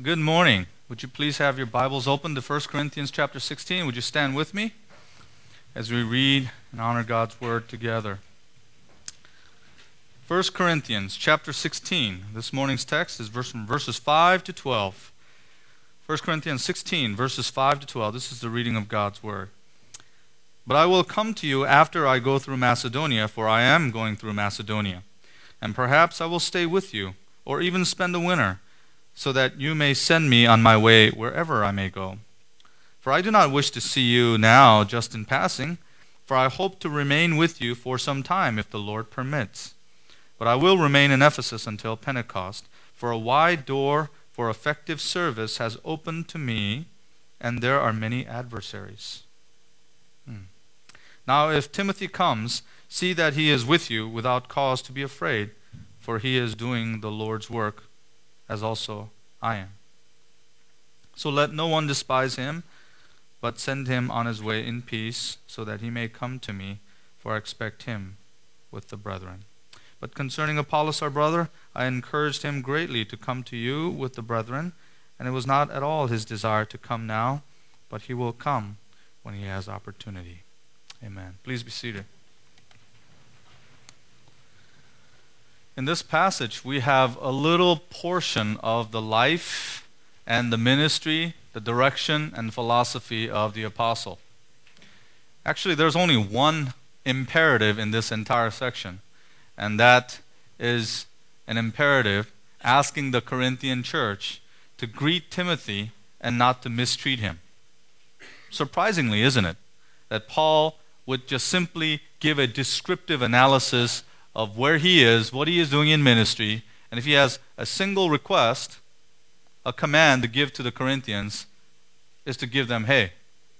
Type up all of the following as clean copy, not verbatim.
Good morning. Would you please have your Bibles open to 1 Corinthians chapter 16? Would you stand with me as we read and honor God's Word together? 1 Corinthians chapter 16. This morning's text is from verses 5 to 12. 1 Corinthians 16, verses 5 to 12. This is the reading of God's Word. But I will come to you after I go through Macedonia, for I am going through Macedonia. And perhaps I will stay with you, or even spend the winter, so that you may send me on my way wherever I may go. For I do not wish to see you now just in passing, for I hope to remain with you for some time if the Lord permits. But I will remain in Ephesus until Pentecost, for a wide door for effective service has opened to me, and there are many adversaries. Now if Timothy comes, see that he is with you without cause to be afraid, for he is doing the Lord's work, as also I am. So let no one despise him, but send him on his way in peace, so that he may come to me, for I expect him with the brethren. But concerning Apollos our brother, I encouraged him greatly to come to you with the brethren, and it was not at all his desire to come now, but he will come when he has opportunity. Amen. Please be seated. In this passage, we have a little portion of the life and the ministry, the direction and philosophy of the apostle. Actually, there's only one imperative in this entire section, and that is an imperative asking the Corinthian church to greet Timothy and not to mistreat him. Surprisingly, isn't it, that Paul would just simply give a descriptive analysis of where he is, what he is doing in ministry, and if he has a single request, a command to give to the Corinthians, is to give them, hey,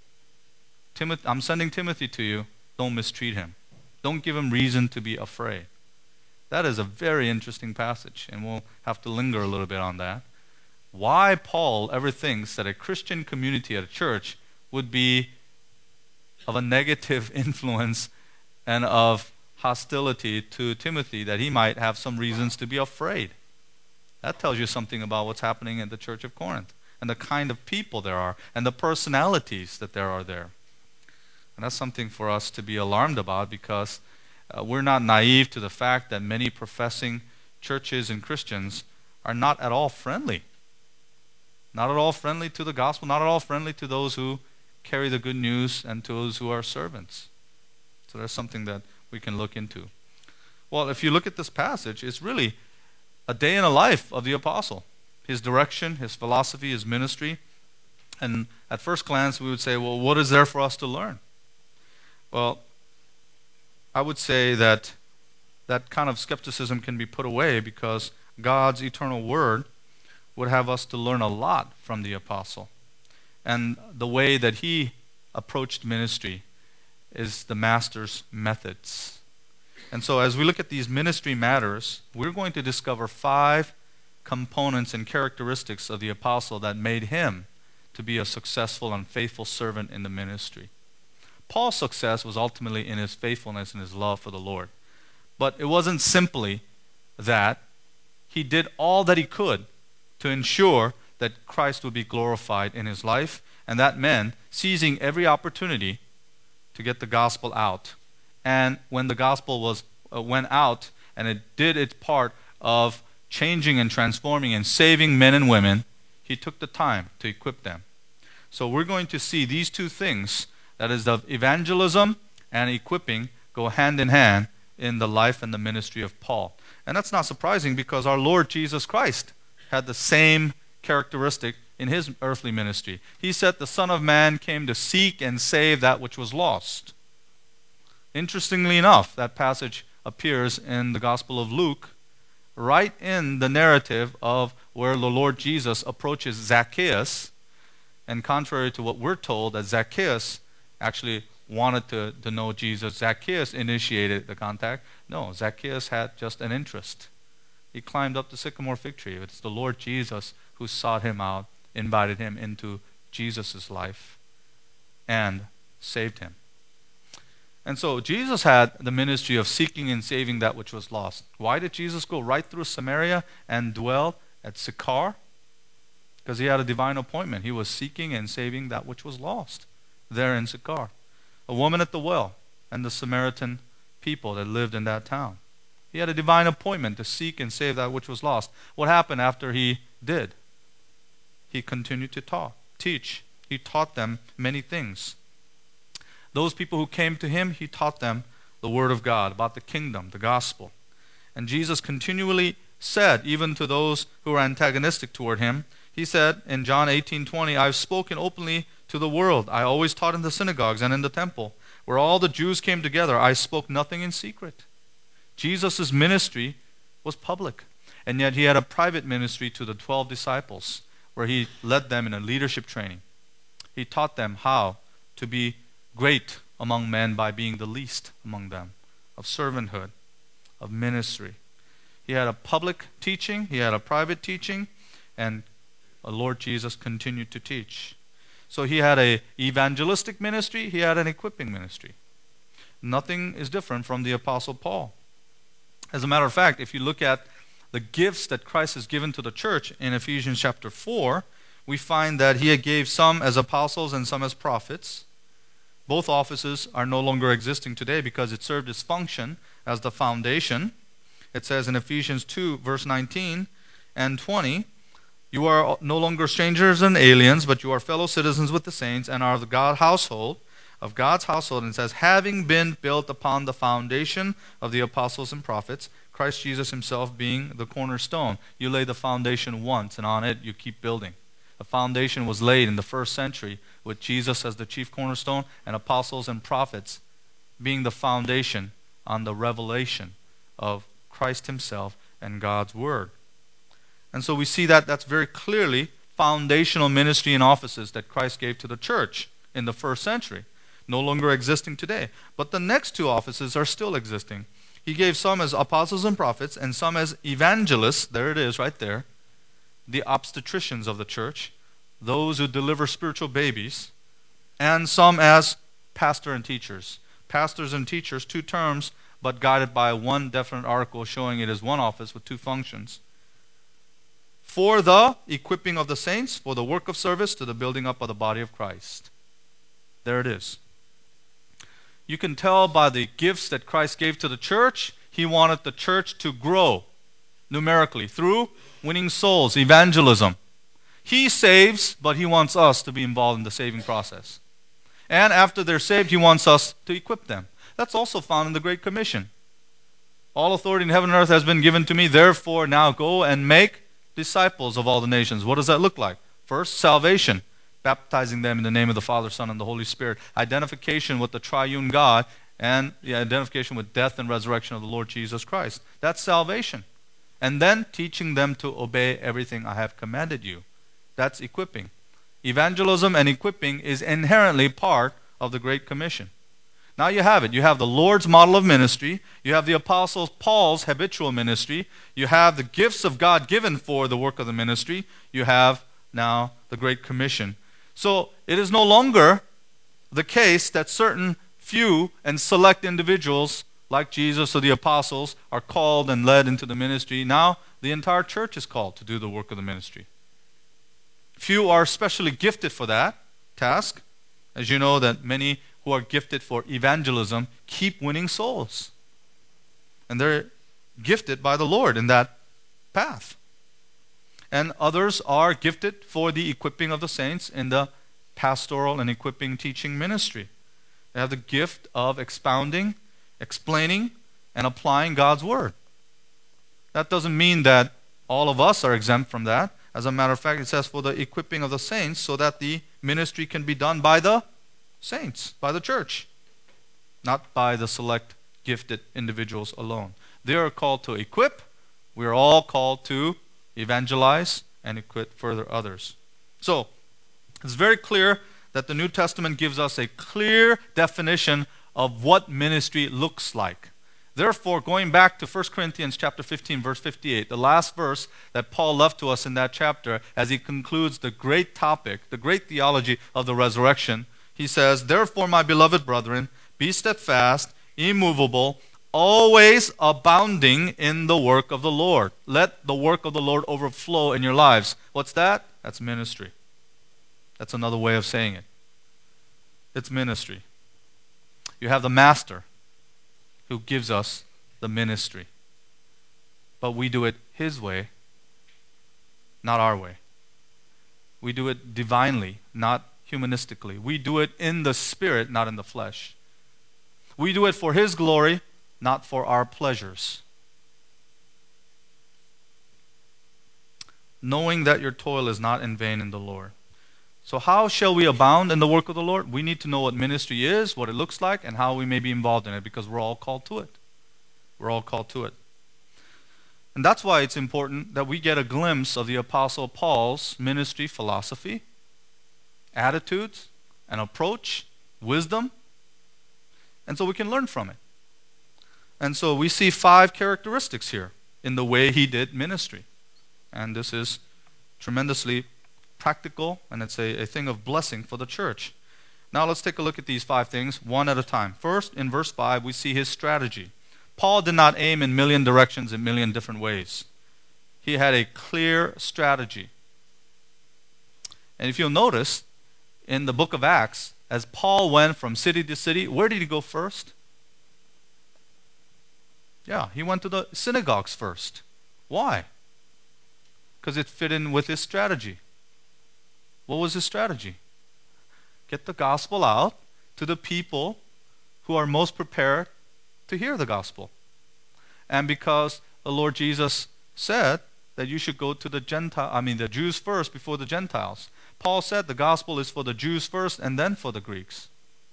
I'm sending Timothy to you, don't mistreat him. Don't give him reason to be afraid. That is a very interesting passage, and we'll have to linger a little bit on that. Why Paul ever thinks that a Christian community at a church would be of a negative influence and of hostility to Timothy, that he might have some reasons to be afraid. That tells you something about what's happening in the church of Corinth and the kind of people there are and the personalities that there are there. And that's something for us to be alarmed about, because we're not naive to the fact that many professing churches and Christians are not at all friendly. Not at all friendly to the gospel, not at all friendly to those who carry the good news and to those who are servants. So that's something that we can look into. Well, if you look at this passage, it's really a day in the life of the apostle. His direction, his philosophy, his ministry. And at first glance, we would say, well, what is there for us to learn? Well, I would say that that kind of skepticism can be put away, because God's eternal word would have us to learn a lot from the apostle. And the way that he approached ministry is the master's methods. And so as we look at these ministry matters, we're going to discover 5 components and characteristics of the apostle that made him to be a successful and faithful servant in the ministry. Paul's success was ultimately in his faithfulness and his love for the Lord. But it wasn't simply that. He did all that he could to ensure that Christ would be glorified in his life, and that meant seizing every opportunity to get the gospel out. And when the gospel went out and it did its part of changing and transforming and saving men and women, he took the time to equip them. So we're going to see these 2 things, that is, the evangelism and equipping, go hand in hand in the life and the ministry of Paul. And that's not surprising, because our Lord Jesus Christ had the same characteristic in his earthly ministry. He said the Son of Man came to seek and save that which was lost. Interestingly enough, that passage appears in the Gospel of Luke, right in the narrative of where the Lord Jesus approaches Zacchaeus. And contrary to what we're told, that Zacchaeus actually wanted to know Jesus, Zacchaeus initiated the contact. No, Zacchaeus had just an interest. He climbed up the sycamore fig tree. It's the Lord Jesus who sought him out, invited him into Jesus' life, and saved him. And so Jesus had the ministry of seeking and saving that which was lost. Why did Jesus go right through Samaria and dwell at Sychar? because he had a divine appointment. He was seeking and saving that which was lost there in Sychar. A woman at the well and the Samaritan people that lived in that town. He had a divine appointment to seek and save that which was lost. What happened after he did? He continued to teach. He taught them many things. Those people who came to him, he taught them the Word of God, about the kingdom, the gospel. And Jesus continually said, even to those who were antagonistic toward him, he said in John 18:20, "I have spoken openly to the world. I always taught in the synagogues and in the temple, where all the Jews came together. I spoke nothing in secret." Jesus' ministry was public, and yet he had a private ministry to the 12 disciples, where he led them in a leadership training. He taught them how to be great among men by being the least among them, of servanthood, of ministry. He had a public teaching, he had a private teaching, and the Lord Jesus continued to teach. So he had an evangelistic ministry, he had an equipping ministry. Nothing is different from the Apostle Paul. As a matter of fact, if you look at the gifts that Christ has given to the church in Ephesians chapter 4, we find that he gave some as apostles and some as prophets. Both offices are no longer existing today because it served its function as the foundation. It says in Ephesians 2, verse 19 and 20, "You are no longer strangers and aliens, but you are fellow citizens with the saints and are of God's household." And it says, "Having been built upon the foundation of the apostles and prophets, Christ Jesus himself being the cornerstone." You lay the foundation once, and on it you keep building. The foundation was laid in the first century with Jesus as the chief cornerstone and apostles and prophets being the foundation on the revelation of Christ himself and God's word. And so we see that that's very clearly foundational ministry and offices that Christ gave to the church in the first century, no longer existing today. But the next two offices are still existing. He gave some as apostles and prophets and some as evangelists. There it is right there. The obstetricians of the church, those who deliver spiritual babies, and some as pastor and teachers. Pastors and teachers, two terms, but guided by one definite article showing it is one office with two functions. For the equipping of the saints, for the work of service, to the building up of the body of Christ. There it is. You can tell by the gifts that Christ gave to the church, he wanted the church to grow numerically through winning souls, evangelism. He saves, but he wants us to be involved in the saving process. And after they're saved, he wants us to equip them. That's also found in the Great Commission. "All authority in heaven and earth has been given to me, therefore now go and make disciples of all the nations." What does that look like? First, salvation, baptizing them in the name of the Father, Son, and the Holy Spirit. Identification with the triune God, and the identification with death and resurrection of the Lord Jesus Christ. That's salvation. And then teaching them to obey everything I have commanded you. That's equipping. Evangelism and equipping is inherently part of the Great Commission. Now you have it. You have the Lord's model of ministry. You have the Apostle Paul's habitual ministry. You have the gifts of God given for the work of the ministry. You have now the Great Commission. So it is no longer the case that certain few and select individuals like Jesus or the apostles are called and led into the ministry. Now the entire church is called to do the work of the ministry. Few are specially gifted for that task. As you know, that many who are gifted for evangelism keep winning souls. And they're gifted by the Lord in that path. And others are gifted for the equipping of the saints in the pastoral and equipping teaching ministry. They have the gift of expounding, explaining, and applying God's word. That doesn't mean that all of us are exempt from that. As a matter of fact, it says for the equipping of the saints so that the ministry can be done by the saints, by the church, not by the select gifted individuals alone. They are called to equip. We are all called to evangelize and equip further others. So, it's very clear that the New Testament gives us a clear definition of what ministry looks like. Therefore, going back to 1 Corinthians chapter 15, verse 58, the last verse that Paul left to us in that chapter as he concludes the great topic, the great theology of the resurrection, he says, "Therefore, my beloved brethren, be steadfast, immovable, always abounding in the work of the Lord." Let the work of the Lord overflow in your lives. What's that? That's ministry. That's another way of saying it. It's ministry. You have the master who gives us the ministry. But we do it his way, not our way. We do it divinely, not humanistically. We do it in the spirit, not in the flesh. We do it for his glory, not for our pleasures. Knowing that your toil is not in vain in the Lord. So how shall we abound in the work of the Lord? We need to know what ministry is, what it looks like, and how we may be involved in it, because we're all called to it. We're all called to it. And that's why it's important that we get a glimpse of the Apostle Paul's ministry philosophy, attitudes, and approach, wisdom, and so we can learn from it. And so we see 5 characteristics here in the way he did ministry. And this is tremendously practical, and it's a thing of blessing for the church. Now let's take a look at these 5 things, one at a time. First, in verse 5, we see his strategy. Paul did not aim in million directions in million different ways. He had a clear strategy. And if you'll notice, in the book of Acts, as Paul went from city to city, where did he go first? Yeah, he went to the synagogues first. Why? Because it fit in with his strategy. What was his strategy? Get the gospel out to the people who are most prepared to hear the gospel. And because the Lord Jesus said that you should go to the Jews first before the Gentiles. Paul said the gospel is for the Jews first and then for the Greeks.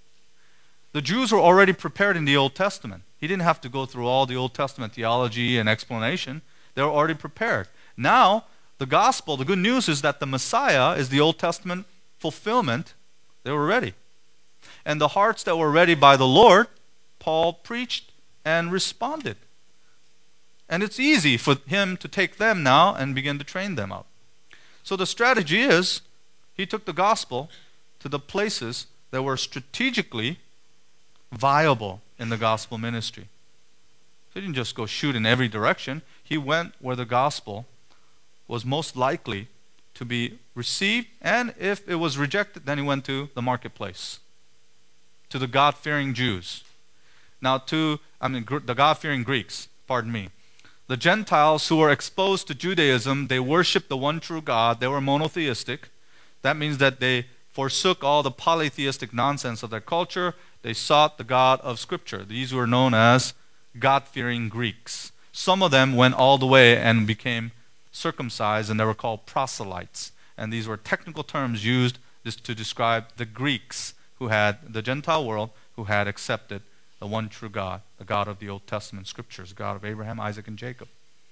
The Jews were already prepared in the Old Testament. He didn't have to go through all the Old Testament theology and explanation. They were already prepared. Now, the gospel, the good news is that the Messiah is the Old Testament fulfillment. They were ready. And the hearts that were ready by the Lord, Paul preached and responded. And it's easy for him to take them now and begin to train them up. So the strategy is, he took the gospel to the places that were strategically viable in the gospel ministry. He didn't just go shoot in every direction. He went where the gospel was most likely to be received, and if it was rejected, then he went to the marketplace, to the God-fearing Jews. Now the God-fearing Greeks, the Gentiles who were exposed to Judaism, they worshiped the one true God. They were monotheistic. That means that they forsook all the polytheistic nonsense of their culture. They sought the God of Scripture. These were known as God-fearing Greeks. Some of them went all the way and became circumcised, and they were called proselytes. And these were technical terms used to describe the Greeks who had, the Gentile world, who had accepted the one true God, the God of the Old Testament Scriptures, God of Abraham, Isaac, and Jacob.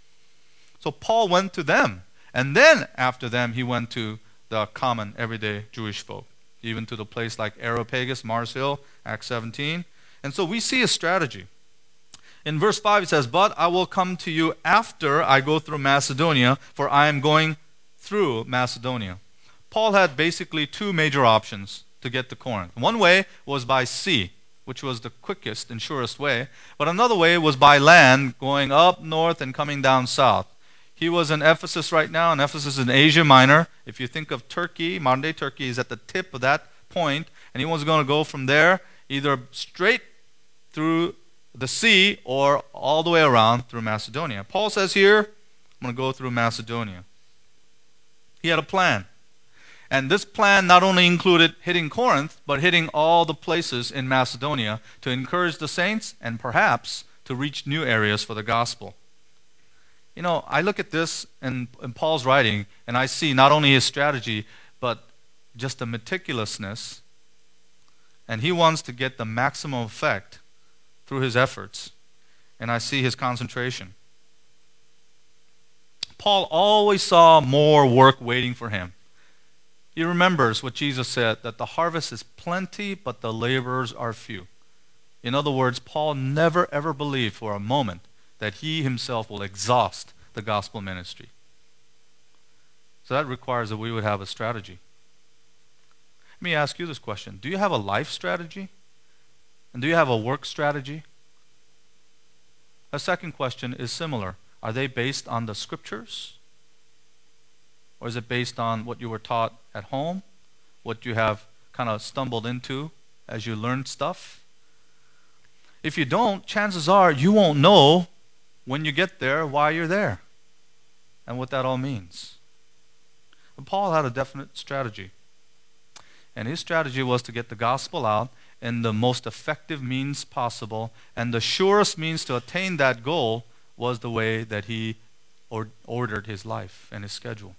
So Paul went to them, and then after them he went to the common, everyday Jewish folk, even to the place like Areopagus, Mars Hill, Acts 17. And so we see a strategy. In verse 5 it says, "But I will come to you after I go through Macedonia, for I am going through Macedonia." Paul had basically 2 major options to get to Corinth. One way was by sea, which was the quickest and surest way. But another way was by land, going up north and coming down south. He was in Ephesus right now, and Ephesus is in Asia Minor. If you think of Turkey, modern-day Turkey is at the tip of that point, and he was going to go from there either straight through the sea or all the way around through Macedonia. Paul says here, I'm going to go through Macedonia. He had a plan. And this plan not only included hitting Corinth, but hitting all the places in Macedonia to encourage the saints and perhaps to reach new areas for the gospel. You know, I look at this in Paul's writing, and I see not only his strategy, but just the meticulousness. And he wants to get the maximum effect through his efforts. And I see his concentration. Paul always saw more work waiting for him. He remembers what Jesus said, that the harvest is plenty, but the laborers are few. In other words, Paul never ever believed for a moment that he himself will exhaust the gospel ministry. So that requires that we would have a strategy. Let me ask you this question. Do you have a life strategy? And do you have a work strategy? A second question is similar. Are they based on the Scriptures? Or is it based on what you were taught at home? What you have kind of stumbled into as you learned stuff? If you don't, chances are you won't know when you get there why you're there and what that all means. But Paul had a definite strategy. And his strategy was to get the gospel out in the most effective means possible. And the surest means to attain that goal was the way that he ordered his life and his schedule,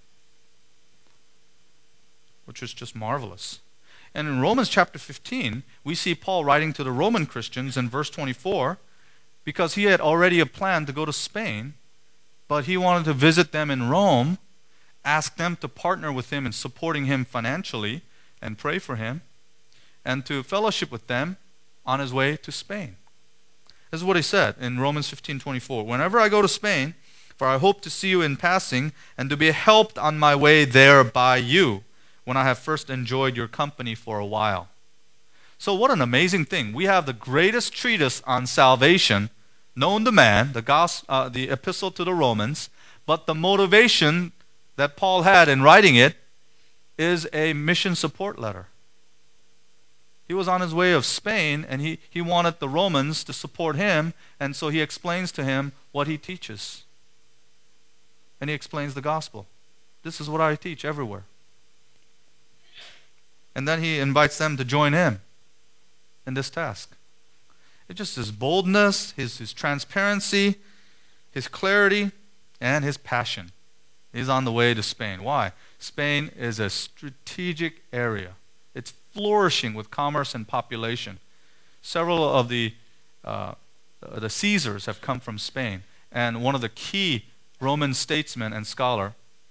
which was just marvelous. And in Romans chapter 15, we see Paul writing to the Roman Christians in verse 24, because he had already a plan to go to Spain, but he wanted to visit them in Rome, ask them to partner with him in supporting him financially and pray for him, and to fellowship with them on his way to Spain. This is what he said in Romans 15:24. Whenever I go to Spain, for I hope to see you in passing, and to be helped on my way there by you, when I have first enjoyed your company for a while. So what an amazing thing. We have the greatest treatise on salvation known to man, the epistle to the Romans, but the motivation that Paul had in writing it is a mission support letter. He was on his way of Spain, and he wanted the Romans to support him, and so he explains to him what he teaches. And he explains the gospel. This is what I teach everywhere. And then he invites them to join him in this task. It's just his boldness, his transparency, his clarity, and his passion. He's on the way to Spain. Why? Spain is a strategic area. It's flourishing with commerce and population. Several of the Caesars have come from Spain. And one of the key Roman statesmen and scholar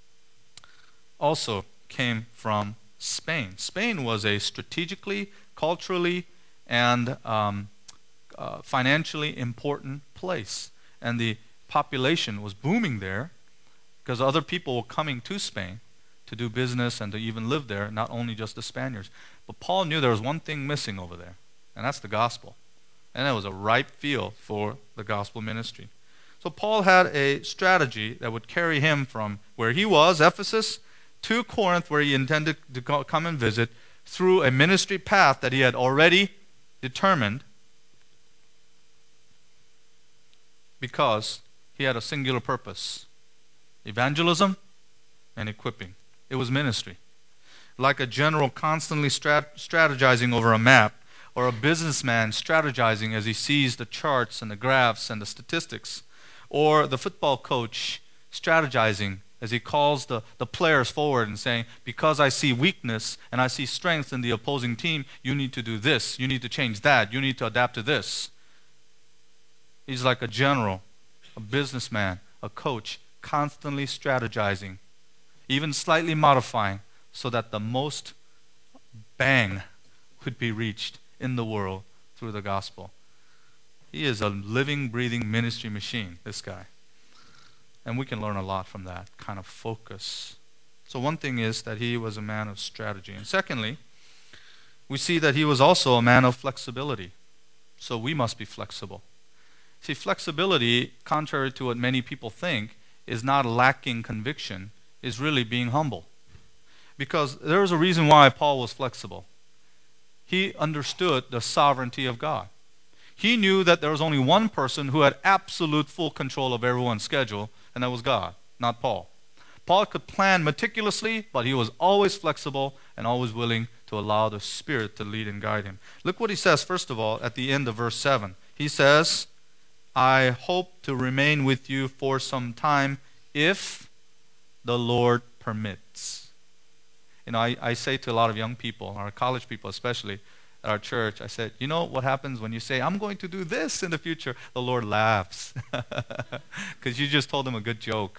also came from Spain. Spain was a strategically, culturally, and financially important place. And the population was booming there because other people were coming to Spain to do business and to even live there, not only just the Spaniards. But Paul knew there was one thing missing over there, and that's the gospel. And it was a ripe field for the gospel ministry. So Paul had a strategy that would carry him from where he was, Ephesus, to Corinth, where he intended to come and visit, through a ministry path that he had already determined, because he had a singular purpose: evangelism and equipping. It was ministry. Like a general constantly strategizing over a map, or a businessman strategizing as he sees the charts and the graphs and the statistics, or the football coach strategizing as he calls the players forward and saying, because I see weakness and I see strength in the opposing team, you need to do this, you need to change that, you need to adapt to this. He's like a general, a businessman, a coach, constantly strategizing, even slightly modifying, so that the most bang could be reached in the world through the gospel. He is a living, breathing ministry machine, this guy. And we can learn a lot from that kind of focus. So one thing is that he was a man of strategy. And secondly, we see that he was also a man of flexibility. So we must be flexible. See, flexibility, contrary to what many people think, is not lacking conviction, is really being humble. Because there was a reason why Paul was flexible. He understood the sovereignty of God. He knew that there was only one person who had absolute full control of everyone's schedule, and that was God, not Paul. Paul could plan meticulously, but he was always flexible and always willing to allow the Spirit to lead and guide him. Look what he says, first of all, at the end of verse 7. He says, I hope to remain with you for some time if the Lord permits. You know, I say to a lot of young people, our college people especially, at our church, I said, you know what happens when you say, I'm going to do this in the future? The Lord laughs. Because you just told him a good joke.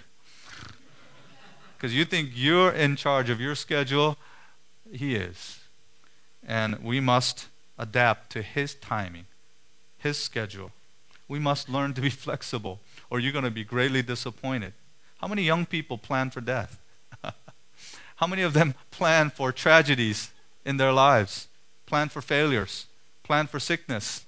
Because you think you're in charge of your schedule. He is. And we must adapt to his timing, his schedule. We must learn to be flexible, or you're going to be greatly disappointed. How many young people plan for death? How many of them plan for tragedies in their lives? Plan for failures? Plan for sickness?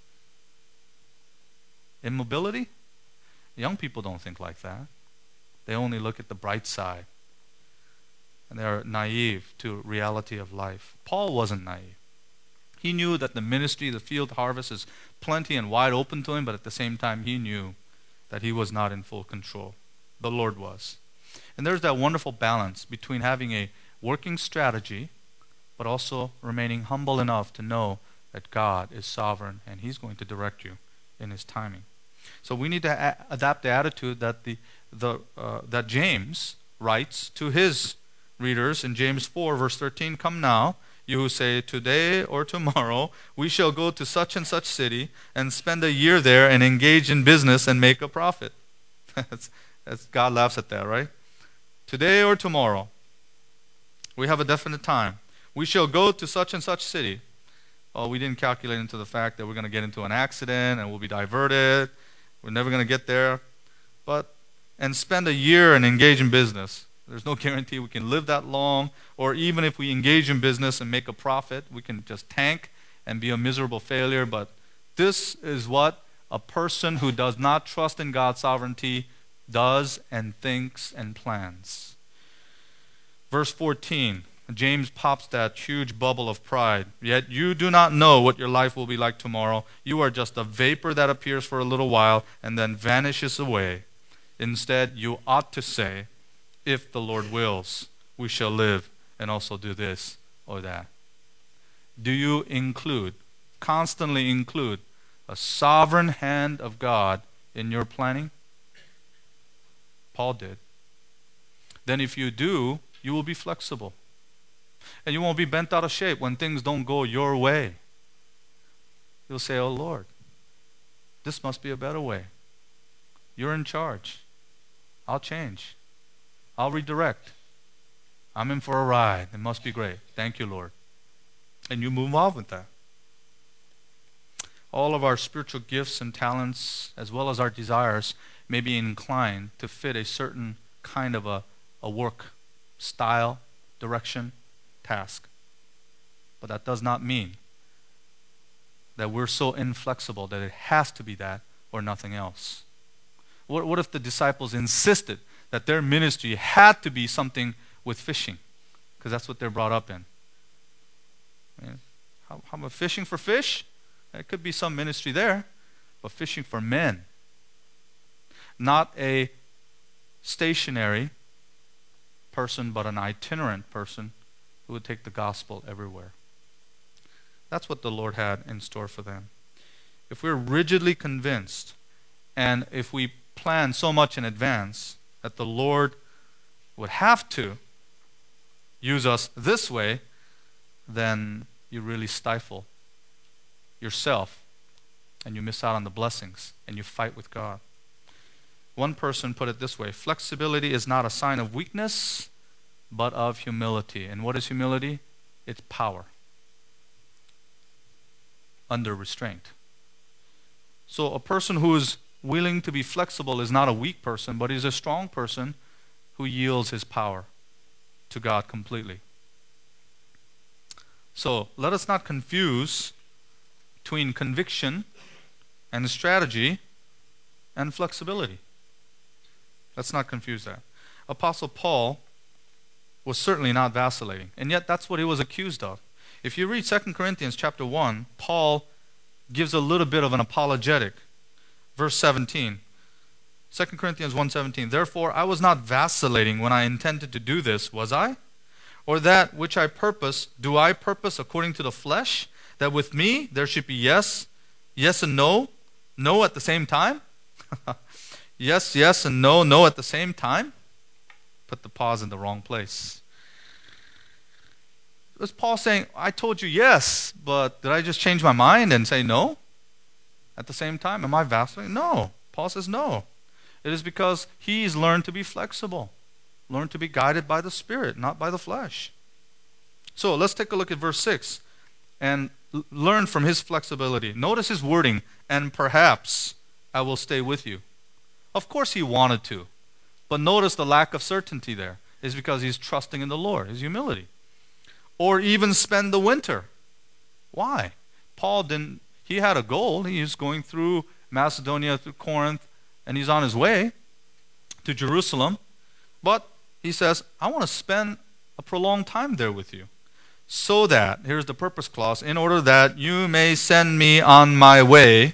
Immobility? Young people don't think like that. They only look at the bright side. and they are naive to reality of life. Paul wasn't naive. He knew that the ministry, the field harvest is plenty and wide open to him, but at the same time he knew that he was not in full control. The Lord was. And there's that wonderful balance between having a working strategy, but also remaining humble enough to know that God is sovereign and He's going to direct you in His timing. So we need to adapt the attitude that that James writes to his readers in James 4, verse 13. Come now, you who say, today or tomorrow we shall go to such and such city and spend a year there and engage in business and make a profit. God laughs at that, right? Today or tomorrow. We have a definite time. We shall go to such and such city. Oh, we didn't calculate into the fact that we're going to get into an accident and we'll be diverted. We're never going to get there. And spend a year and engage in business. There's no guarantee we can live that long. Or even if we engage in business and make a profit, we can just tank and be a miserable failure. But this is what a person who does not trust in God's sovereignty does and thinks and plans. Verse 14, James pops that huge bubble of pride. Yet you do not know what your life will be like tomorrow. You are just a vapor that appears for a little while and then vanishes away. Instead, you ought to say, if the Lord wills, we shall live and also do this or that. Do you constantly include a sovereign hand of God in your planning? Paul did. Then if you do, you will be flexible. And you won't be bent out of shape when things don't go your way. You'll say, oh Lord, this must be a better way. You're in charge. I'll change. I'll redirect. I'm in for a ride. It must be great. Thank you, Lord. And you move on with that. All of our spiritual gifts and talents, as well as our desires, may be inclined to fit a certain kind of a work style, direction, task. But that does not mean that we're so inflexible that it has to be that or nothing else. What if the disciples insisted that their ministry had to be something with fishing? Because that's what they're brought up in. How about fishing for fish? There could be some ministry there, but fishing for men. Not a stationary person, but an itinerant person who would take the gospel everywhere. That's what the Lord had in store for them. If we're rigidly convinced, and if we plan so much in advance that the Lord would have to use us this way, then you really stifle yourself and you miss out on the blessings and you fight with God. One person put it this way: flexibility is not a sign of weakness, but of humility. And what is humility? It's power under restraint. So a person who is willing to be flexible is not a weak person, but is a strong person who yields his power to God completely. So let us not confuse between conviction and strategy and flexibility. Let's not confuse that. Apostle Paul was certainly not vacillating, and yet that's what he was accused of. If you read 2 Corinthians chapter 1, Paul gives a little bit of an apologetic. Verse 17, 2 Corinthians 1:17, therefore I was not vacillating when I intended to do this, was I? Or that which I purpose, do I purpose according to the flesh, that with me there should be yes, yes and no, no at the same time? Yes, yes and no, no at the same time? Put the pause in the wrong place. Was Paul saying, I told you yes, but did I just change my mind and say no at the same time? Am I vacillating? No. Paul says no. It is because he's learned to be flexible, learned to be guided by the Spirit, not by the flesh. So let's take a look at verse 6 and learn from his flexibility. Notice his wording, and perhaps I will stay with you. Of course he wanted to, but notice the lack of certainty there is because he's trusting in the Lord, his humility. Or even spend the winter. Why? Paul didn't, he had a goal. He was going through Macedonia, through Corinth, and he's on his way to Jerusalem. But he says, I want to spend a prolonged time there with you. So that, here's the purpose clause, in order that you may send me on my way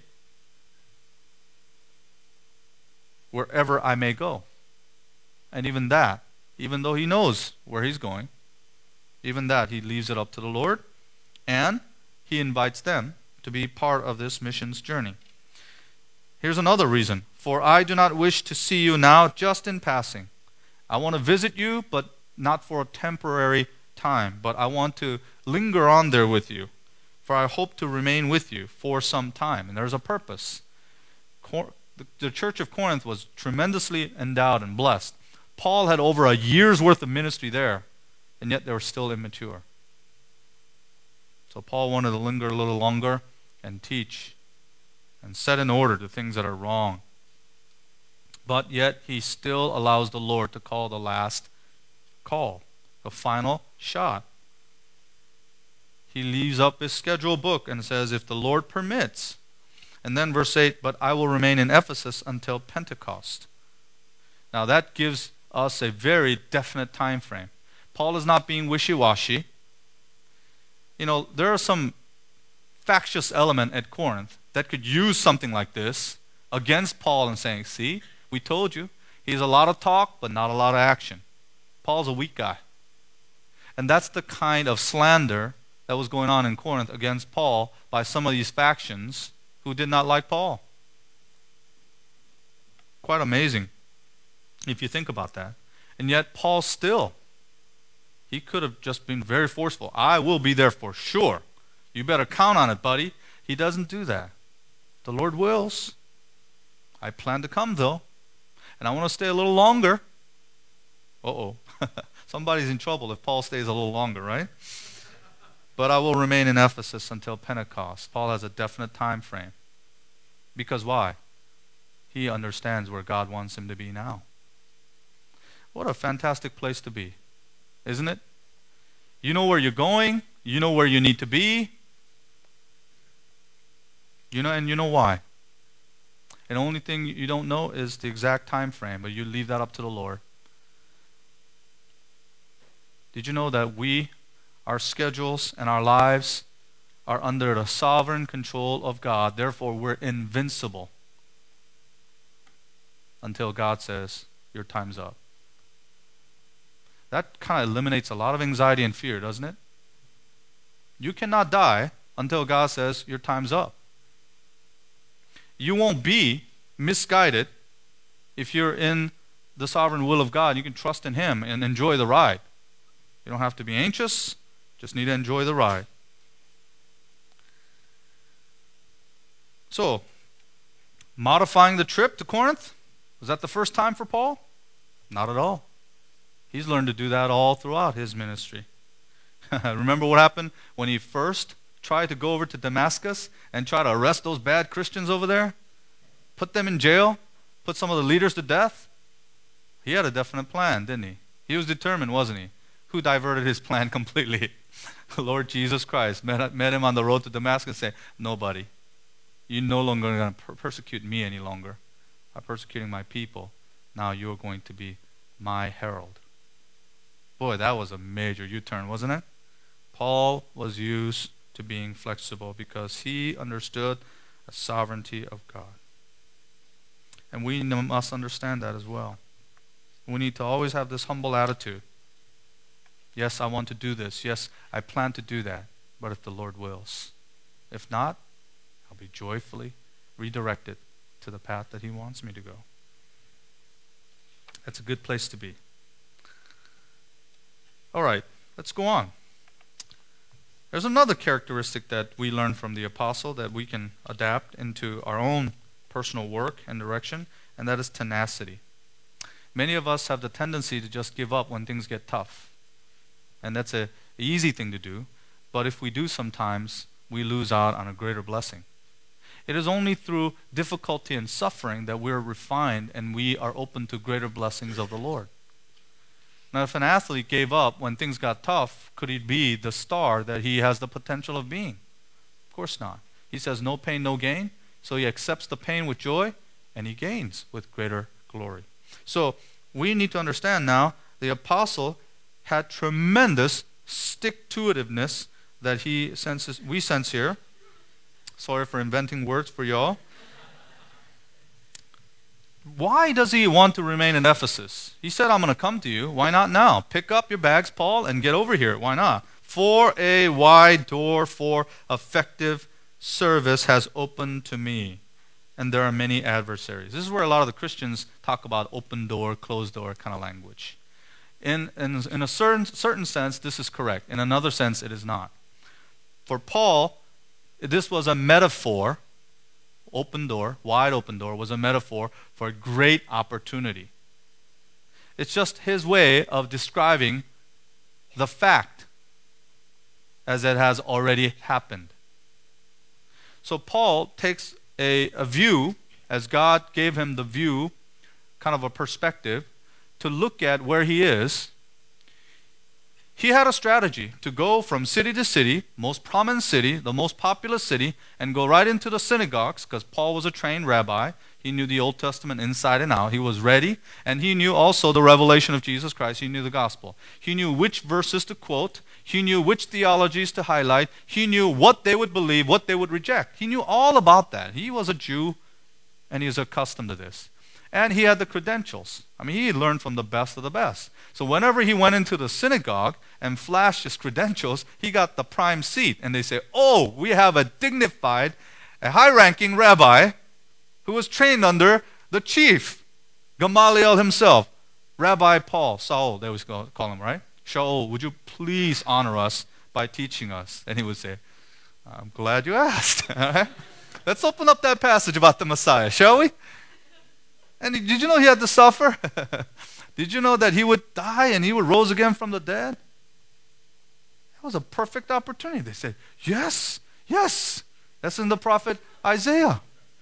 wherever I may go. And even that, even though he knows where he's going, even that, he leaves it up to the Lord, and he invites them to be part of this missions journey. Here's another reason. For I do not wish to see you now just in passing. I want to visit you, but not for a temporary time, but I want to linger on there with you, for I hope to remain with you for some time. And there's a purpose. The church of Corinth was tremendously endowed and blessed. Paul had over a year's worth of ministry there, and yet they were still immature. So Paul wanted to linger a little longer and teach and set in order the things that are wrong. But yet he still allows the Lord to call the last call, the final shot. He leaves up his schedule book and says, if the Lord permits. And then verse 8, but I will remain in Ephesus until Pentecost. Now that gives us a very definite time frame. Paul is not being wishy-washy. You know, there are some factious element at Corinth that could use something like this against Paul and saying, see, we told you, he has a lot of talk but not a lot of action. Paul's a weak guy. And that's the kind of slander that was going on in Corinth against Paul by some of these factions who did not like Paul. Quite amazing if you think about that. And yet Paul still, he could have just been very forceful. I will be there for sure. You better count on it, buddy. He doesn't do that. The Lord wills. I plan to come, though. And I want to stay a little longer. Uh-oh. Somebody's in trouble if Paul stays a little longer, right? But I will remain in Ephesus until Pentecost. Paul has a definite time frame. Because why? He understands where God wants him to be now. What a fantastic place to be, isn't it? You know where you're going. You know where you need to be. And you know why. And the only thing you don't know is the exact time frame, but you leave that up to the Lord. Did you know that our schedules and our lives are under the sovereign control of God? Therefore, we're invincible until God says, your time's up. That kind of eliminates a lot of anxiety and fear, doesn't it? You cannot die until God says, your time's up. You won't be misguided if you're in the sovereign will of God. You can trust in Him and enjoy the ride. You don't have to be anxious. Just need to enjoy the ride. So, modifying the trip to Corinth, was that the first time for Paul? Not at all. He's learned to do that all throughout his ministry. Remember what happened when he first tried to go over to Damascus and try to arrest those bad Christians over there? Put them in jail? Put some of the leaders to death? He had a definite plan, didn't he? He was determined, wasn't he? Who diverted his plan completely? The Lord Jesus Christ met him on the road to Damascus and said, nobody. You're no longer going to persecute me any longer. By persecuting my people, now you're going to be my herald. Boy, that was a major U-turn, wasn't it? Paul was used to being flexible because he understood the sovereignty of God. And we must understand that as well. We need to always have this humble attitude. Yes, I want to do this. Yes, I plan to do that. But if the Lord wills. If not, I'll be joyfully redirected to the path that He wants me to go. That's a good place to be. All right, let's go on. There's another characteristic that we learn from the apostle that we can adapt into our own personal work and direction, and that is tenacity. Many of us have the tendency to just give up when things get tough. And that's an easy thing to do, but if we do sometimes, we lose out on a greater blessing. It is only through difficulty and suffering that we're refined and we are open to greater blessings of the Lord. Now, if an athlete gave up when things got tough, could he be the star that he has the potential of being? Of course not. He says, no pain, no gain. So he accepts the pain with joy, and he gains with greater glory. So we need to understand now, the apostle had tremendous stick-to-itiveness that we sense here. Sorry for inventing words for y'all. Why does he want to remain in Ephesus? He said, I'm going to come to you. Why not now? Pick up your bags, Paul, and get over here. Why not? For a wide door for effective service has opened to me, and there are many adversaries. This is where a lot of the Christians talk about open door, closed door kind of language. In a certain sense, this is correct. In another sense, it is not. For Paul, this was a metaphor. Open door, wide open door, was a metaphor for a great opportunity. It's just his way of describing the fact as it has already happened. So Paul takes a view, as God gave him the view, kind of a perspective, to look at where he is. He had a strategy to go from city to city, most prominent city, the most populous city, and go right into the synagogues, because Paul was a trained rabbi. He knew the Old Testament inside and out. He was ready, and he knew also the revelation of Jesus Christ. He knew the gospel. He knew which verses to quote. He knew which theologies to highlight. He knew what they would believe, what they would reject. He knew all about that. He was a Jew, and he was accustomed to this. And he had the credentials. I mean, he had learned from the best of the best. So whenever he went into the synagogue and flashed his credentials, he got the prime seat. And they say, oh, we have a dignified, a high-ranking rabbi who was trained under the chief, Gamaliel himself, Rabbi Paul, Saul, they always call him, right? Shaul, would you please honor us by teaching us? And he would say, I'm glad you asked. All right? Let's open up that passage about the Messiah, shall we? And did you know he had to suffer? Did you know that he would die and he would rose again from the dead? That was a perfect opportunity. They said, yes, yes. That's in the prophet Isaiah.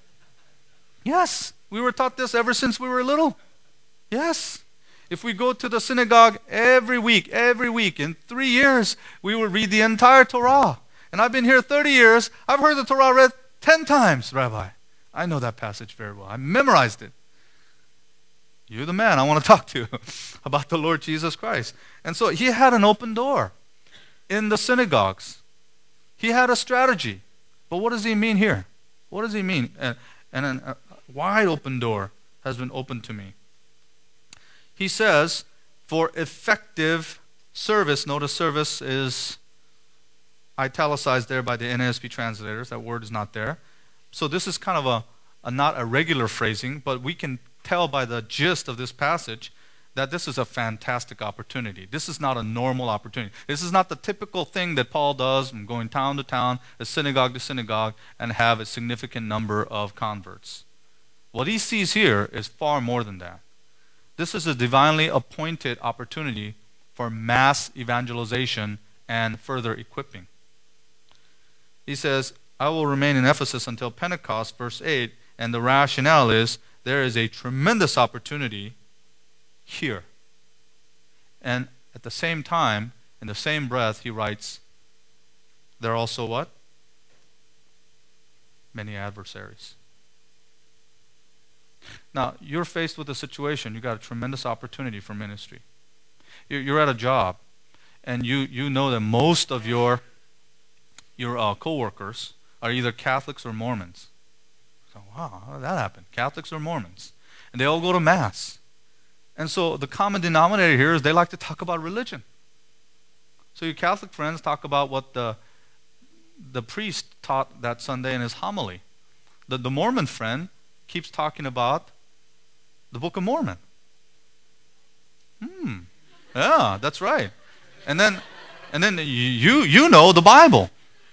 Yes, we were taught this ever since we were little. Yes. If we go to the synagogue every week, in 3 years, we would read the entire Torah. And I've been here 30 years. I've heard the Torah read 10 times, Rabbi. I know that passage very well. I memorized it. You're the man I want to talk to about the Lord Jesus Christ. And so he had an open door in the synagogues. He had a strategy. But what does he mean here? What does he mean? And a wide open door has been opened to me. He says, for effective service. Notice service is italicized there by the NASB translators. That word is not there. So this is kind of not a regular phrasing, but we can tell by the gist of this passage that this is a fantastic opportunity. This is not a normal opportunity. This is not the typical thing that Paul does from going town to town, synagogue to synagogue, and have a significant number of converts. What he sees here is far more than that. This is a divinely appointed opportunity for mass evangelization and further equipping. He says, I will remain in Ephesus until Pentecost, verse 8, and the rationale is there is a tremendous opportunity here. And at the same time, in the same breath, he writes, there are also what? Many adversaries. Now, you're faced with a situation. You got a tremendous opportunity for ministry. You're at a job, and you know that most of your co-workers are either Catholics or Mormons. So, wow, how did that happen? Catholics or Mormons. And they all go to Mass. And so the common denominator here is they like to talk about religion. So your Catholic friends talk about what the priest taught that Sunday in his homily. The Mormon friend keeps talking about the Book of Mormon. Yeah, that's right. And then you know the Bible.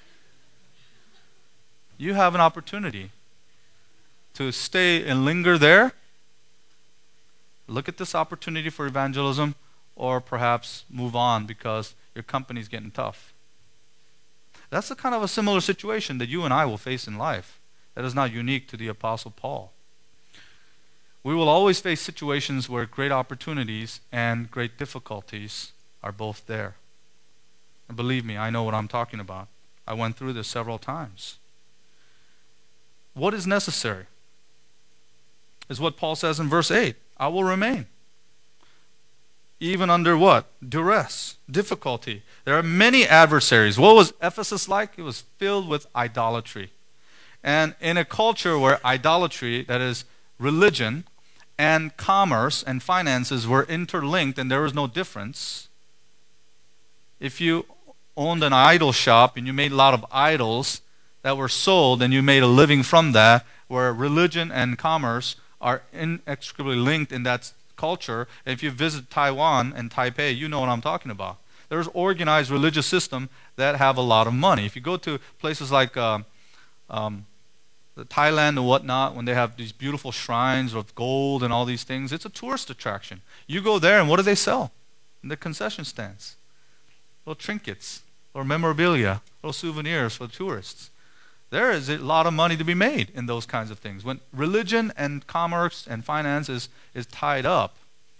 You have an opportunity to stay and linger there, look at this opportunity for evangelism, or perhaps move on because your company's getting tough. That's a kind of a similar situation that you and I will face in life. That is not unique to the Apostle Paul. We will always face situations where great opportunities and great difficulties are both there. And believe me, I know what I'm talking about. I went through this several times. What is necessary is what Paul says in verse 8. I will remain. even under what? Duress, difficulty. There are many adversaries. What was Ephesus like? It was filled with idolatry. And in a culture where idolatry, that is religion, and commerce and finances were interlinked and there was no difference, if you owned an idol shop and you made a lot of idols that were sold and you made a living from that, where religion and commerce are inextricably linked in that culture. And if you visit Taiwan and Taipei, you know what I'm talking about. There's organized religious system that have a lot of money. If you go to places like Thailand and whatnot, when they have these beautiful shrines of gold and all these things, it's a tourist attraction. You go there and what do they sell? In the concession stands. Little trinkets, or memorabilia, little souvenirs for tourists. There is a lot of money to be made in those kinds of things. When religion and commerce and finance is tied up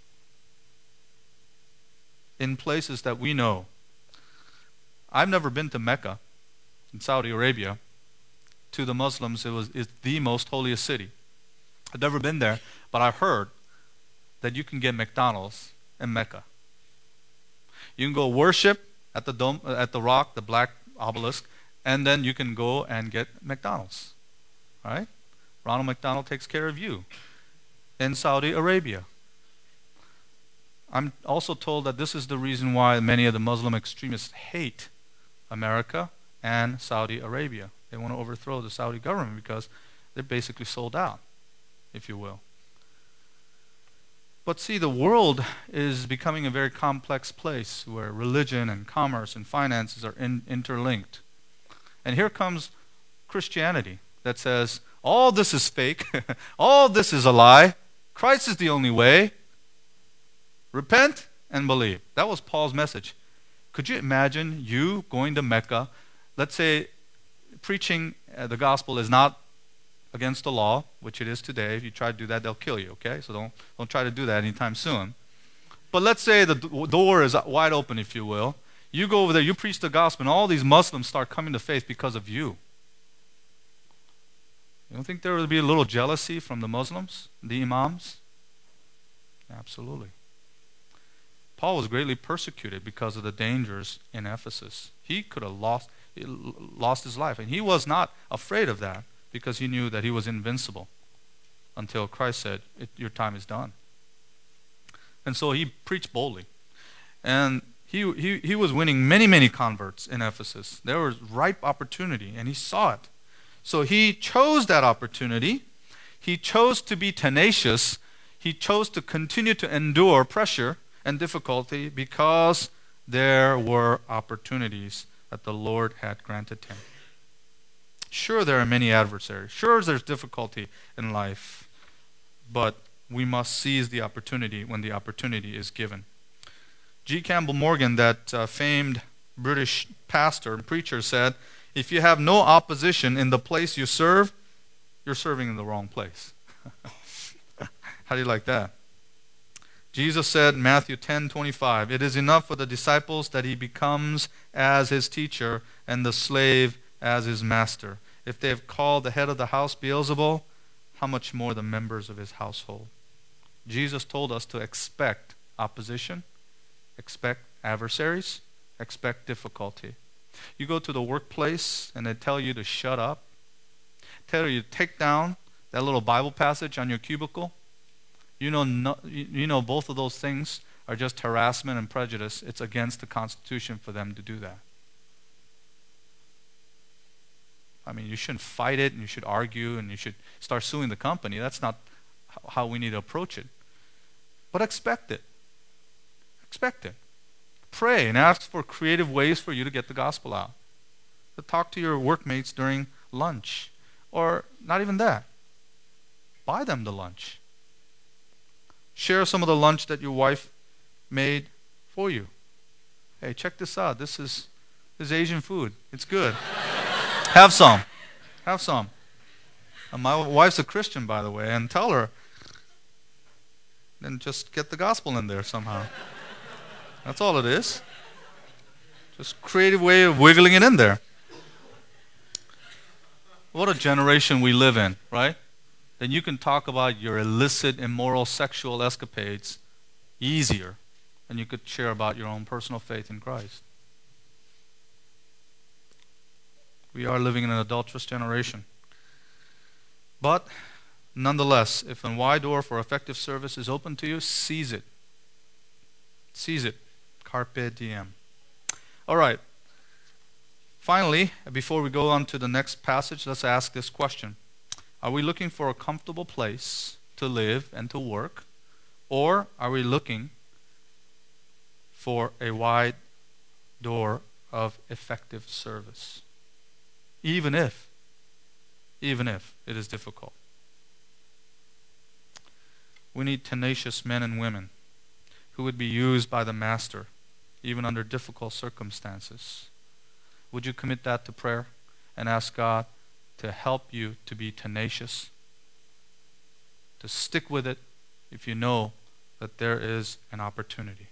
in places that we know. I've never been to Mecca in Saudi Arabia. To the Muslims, it's the most holiest city. I've never been there, but I've heard that you can get McDonald's in Mecca. You can go worship at the dome, at the rock, the black obelisk, and then you can go and get McDonald's. All right? Ronald McDonald takes care of you in Saudi Arabia. I'm also told that this is the reason why many of the Muslim extremists hate America and Saudi Arabia. They want to overthrow the Saudi government because they're basically sold out, if you will. But see, the world is becoming a very complex place where religion and commerce and finances are interlinked. And here comes Christianity that says, all this is fake, all this is a lie, Christ is the only way, repent and believe. That was Paul's message. Could you imagine you going to Mecca, let's say preaching the gospel is not against the law, which it is today. If you try to do that, they'll kill you, okay? So don't try to do that anytime soon. But let's say the door is wide open, if you will. You go over there, you preach the gospel, and all these Muslims start coming to faith because of you. You don't think there would be a little jealousy from the Muslims, the imams? Absolutely. Paul was greatly persecuted because of the dangers in Ephesus. He could have lost his life, and he was not afraid of that because he knew that he was invincible until Christ said, your time is done. And so he preached boldly. And he was winning many, many converts in Ephesus. There was ripe opportunity, and he saw it. So he chose that opportunity. He chose to be tenacious. He chose to continue to endure pressure and difficulty because there were opportunities that the Lord had granted him. Sure, there are many adversaries. Sure, there's difficulty in life. But we must seize the opportunity when the opportunity is given. G. Campbell Morgan, that famed British pastor and preacher, said, if you have no opposition in the place you serve, you're serving in the wrong place. How do you like that? Jesus said in Matthew 10:25, it is enough for the disciples that he becomes as his teacher and the slave as his master. If they have called the head of the house Beelzebul, how much more the members of his household? Jesus told us to expect opposition, expect adversaries, expect difficulty. You go to the workplace and they tell you to shut up, tell you to take down that little Bible passage on your cubicle. You know both of those things are just harassment and prejudice. It's against the Constitution for them to do that. I mean, you shouldn't fight it and you should argue and you should start suing the company. That's not how we need to approach it. But expect it. Expect it. Pray and ask for creative ways for you to get the gospel out. To talk to your workmates during lunch. Or not even that. Buy them the lunch. Share some of the lunch that your wife made for you. Hey, check this out. This is Asian food. It's good. Have some. Have some. And my wife's a Christian, by the way, and tell her. Then just get the gospel in there somehow. That's all it is. Just creative way of wiggling it in there. What a generation we live in, right? Then you can talk about your illicit, immoral, sexual escapades easier and you could share about your own personal faith in Christ. We are living in an adulterous generation. But nonetheless, if a wide door for effective service is open to you, seize it. Seize it. Carpe diem. All right. Finally, before we go on to the next passage, let's ask this question. Are we looking for a comfortable place to live and to work? Or are we looking for a wide door of effective service? Even if it is difficult. We need tenacious men and women who would be used by the Master, even under difficult circumstances. Would you commit that to prayer and ask God to help you to be tenacious, to stick with it if you know that there is an opportunity?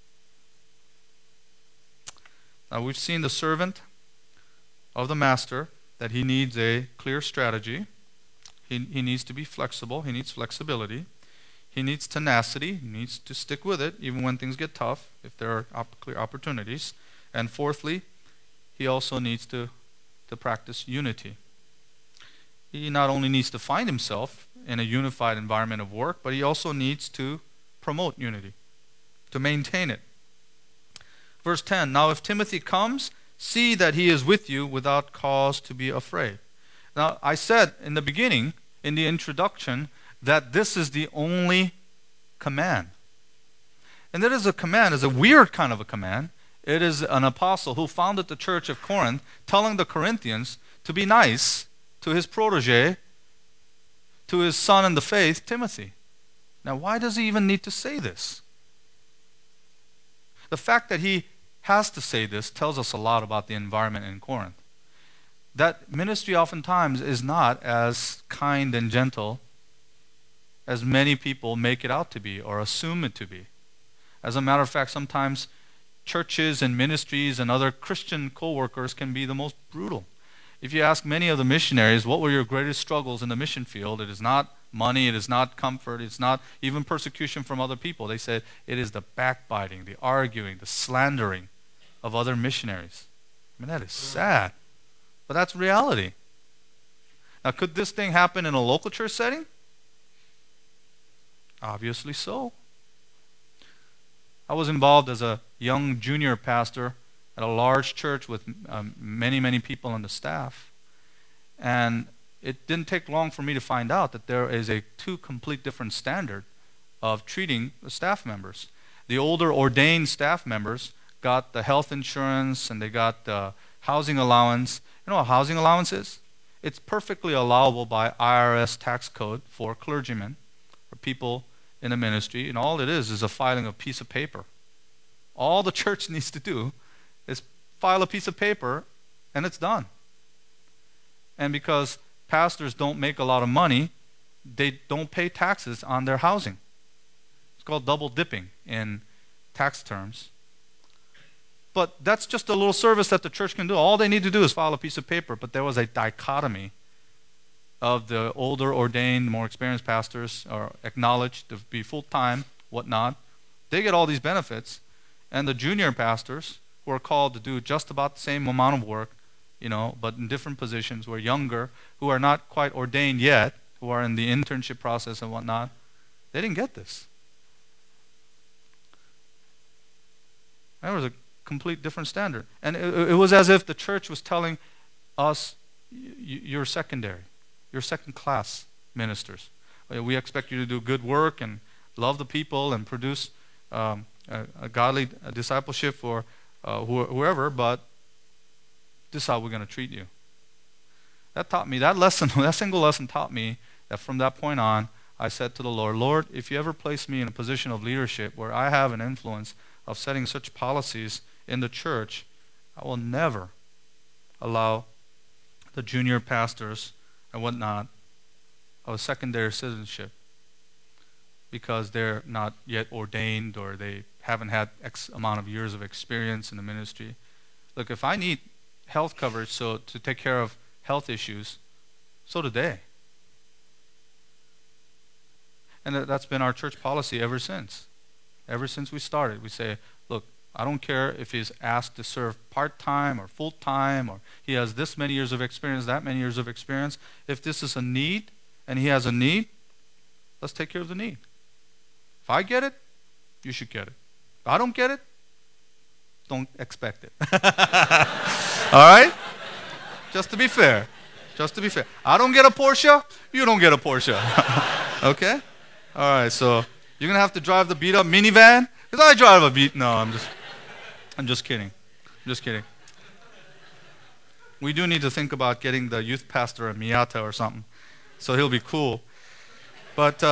Now, we've seen the servant of the Master, that he needs a clear strategy. He needs to be flexible. He needs flexibility. He needs tenacity. He needs to stick with it even when things get tough, if there are clear opportunities. And fourthly, he also needs to practice unity. He not only needs to find himself in a unified environment of work, but he also needs to promote unity, to maintain it. Verse 10, now if Timothy comes, see that he is with you without cause to be afraid. Now, I said in the beginning, in the introduction, that this is the only command. And that is a command, is a weird kind of a command. It is an apostle who founded the church of Corinth telling the Corinthians to be nice to his protege, to his son in the faith, Timothy. Now, why does he even need to say this? The fact that he has to say this tells us a lot about the environment in Corinth. That ministry oftentimes is not as kind and gentle as many people make it out to be or assume it to be. As a matter of fact, sometimes churches and ministries and other Christian co-workers can be the most brutal. If you ask many of the missionaries, what were your greatest struggles in the mission field? It is not money, it is not comfort, it's not even persecution from other people. They said it is the backbiting, the arguing, the slandering of other missionaries. I mean, that is sad. But that's reality. Now, could this thing happen in a local church setting? Obviously so. I was involved as a young junior pastor at a large church with many people on the staff. And it didn't take long for me to find out that there is a two complete different standard of treating the staff members. The older ordained staff members got the health insurance and they got the housing allowance. You know what housing allowance is? It's perfectly allowable by IRS tax code for clergymen or people in a ministry, and all it is a filing of a piece of paper. All the church needs to do is file a piece of paper, and it's done. And because pastors don't make a lot of money, they don't pay taxes on their housing. It's called double dipping in tax terms. But that's just a little service that the church can do. All they need to do is file a piece of paper. But there was a dichotomy of the older, ordained, more experienced pastors are acknowledged to be full-time, whatnot. They get all these benefits. And the junior pastors, who are called to do just about the same amount of work, but in different positions, who are younger, who are not quite ordained yet, who are in the internship process and whatnot, they didn't get this. There was a complete different standard. And it was as if the church was telling us, you're secondary. You're second-class ministers. We expect you to do good work and love the people and produce a godly discipleship for whoever, but this is how we're going to treat you. That taught me, that single lesson taught me that from that point on, I said to the Lord, Lord, if you ever place me in a position of leadership where I have an influence of setting such policies in the church, I will never allow the junior pastors and whatnot of a secondary citizenship because they're not yet ordained or they haven't had X amount of years of experience in the ministry. Look, if I need health coverage to take care of health issues, so do they. And that's been our church policy ever since. Ever since we started, we say, look, I don't care if he's asked to serve part-time or full-time, or he has this many years of experience, that many years of experience. If this is a need, and he has a need, let's take care of the need. If I get it, you should get it. If I don't get it, don't expect it. All right? Just to be fair. Just to be fair. I don't get a Porsche, you don't get a Porsche. Okay? All right, so you're going to have to drive the beat-up minivan? Because I drive a beat... No, I'm just kidding. I'm just kidding. We do need to think about getting the youth pastor a Miata or something. So he'll be cool. But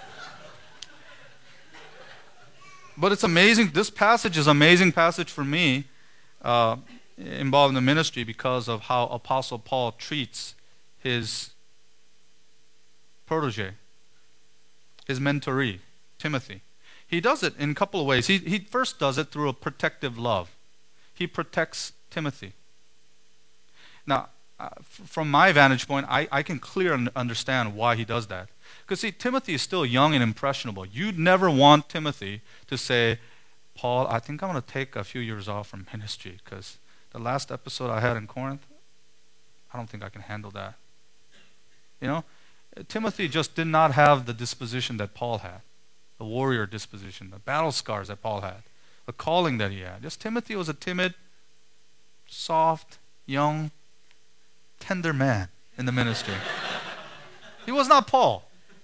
it's amazing. This passage is an amazing passage for me involved in the ministry because of how Apostle Paul treats his protege, his mentoree, Timothy. He does it in a couple of ways. He first does it through a protective love. He protects Timothy. Now, from my vantage point, I can clearly understand why he does that. Because see, Timothy is still young and impressionable. You'd never want Timothy to say, Paul, I think I'm going to take a few years off from ministry because the last episode I had in Corinth, I don't think I can handle that. You know, Timothy just did not have the disposition that Paul had, the warrior disposition, the battle scars that Paul had, the calling that he had. Just Timothy was a timid, soft, young, tender man in the ministry. He was not Paul.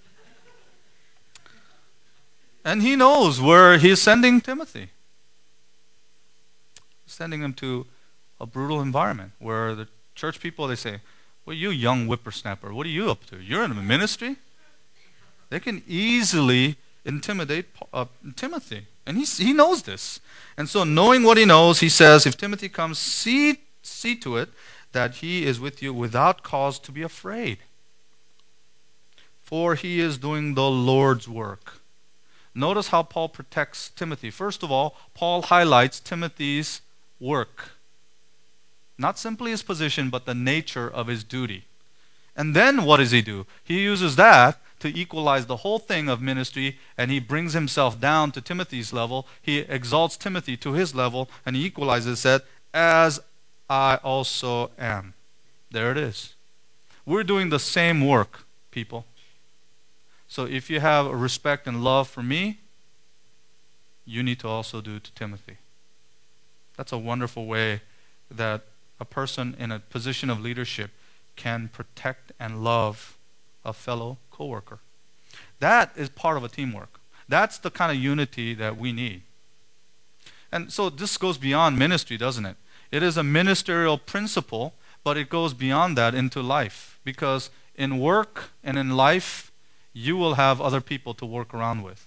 And he knows where he's sending Timothy. He's sending him to a brutal environment where the church people, they say, well, you young whippersnapper, what are you up to? You're in the ministry? They can easily intimidate Timothy. And he knows this. And so knowing what he knows, he says, if Timothy comes, see to it that he is with you without cause to be afraid. For he is doing the Lord's work. Notice how Paul protects Timothy. First of all, Paul highlights Timothy's work. Not simply his position, but the nature of his duty. And then what does he do? He uses that to equalize the whole thing of ministry, and he brings himself down to Timothy's level. He exalts Timothy to his level, and he equalizes that, as I also am. There it is. We're doing the same work, people. So if you have a respect and love for me, you need to also do to Timothy. That's a wonderful way that a person in a position of leadership can protect and love a fellow coworker. That is part of a teamwork. That's the kind of unity that we need. And so this goes beyond ministry, doesn't it? It is a ministerial principle, but it goes beyond that into life. Because in work and in life, you will have other people to work around with.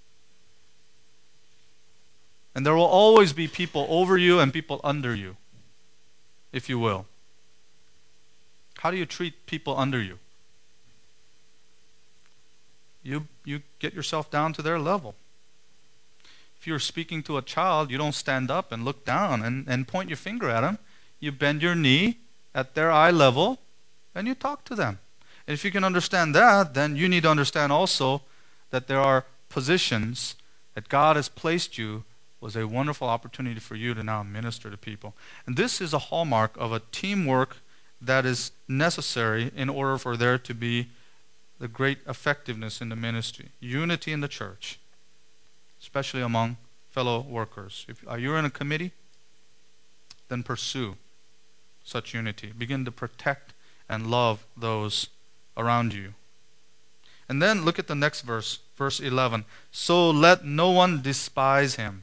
And there will always be people over you and people under you, if you will. How do you treat people under you? You get yourself down to their level. If you're speaking to a child, you don't stand up and look down and point your finger at them. You bend your knee at their eye level and you talk to them. And if you can understand that, then you need to understand also that there are positions that God has placed you was a wonderful opportunity for you to now minister to people. And this is a hallmark of a teamwork that is necessary in order for there to be the great effectiveness in the ministry. Unity in the church, especially among fellow workers. If you're in a committee, then pursue such unity. Begin to protect and love those around you. And then look at the next verse, verse 11. So let no one despise him.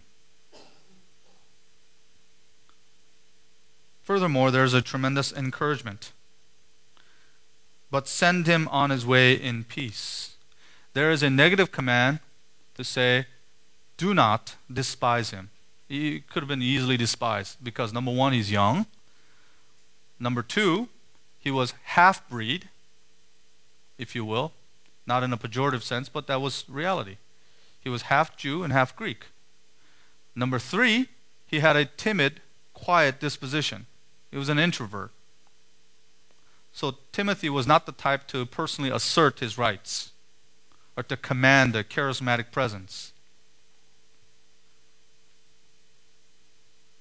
Furthermore, there's a tremendous encouragement. But send him on his way in peace. There is a negative command to say, do not despise him. He could have been easily despised because number one, he's young. Number two, he was half-breed, if you will. Not in a pejorative sense, but that was reality. He was half Jew and half Greek. Number three, he had a timid, quiet disposition. He was an introvert. So Timothy was not the type to personally assert his rights or to command a charismatic presence.